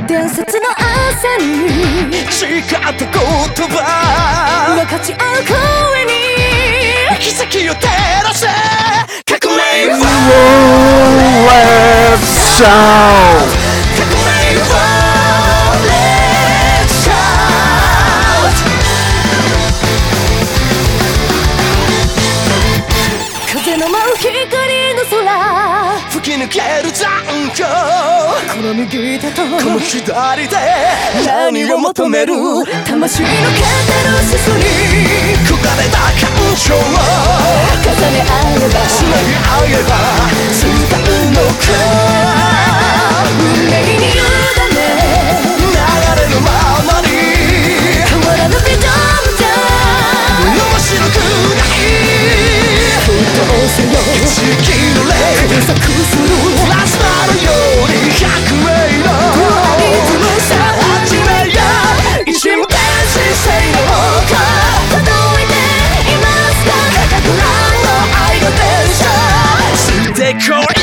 伝説の朝に誓った言葉分かち合う声に奇跡を照らせ革命は Let's shout 革命は Let's shout 風の舞う光の空吹き抜ける残響この右手とこの左で何を求める魂のケタルシスに焦がれた感情を重ね合えばつなぎ合えば使うのか運命に委ね流れるままに変わらぬビジョンじゃ面白くないふとせよ地球の霊検索するプラズマのように100名のリズムさ始めや一瞬天使性の他届いていますか高くらの愛の電車ついてこい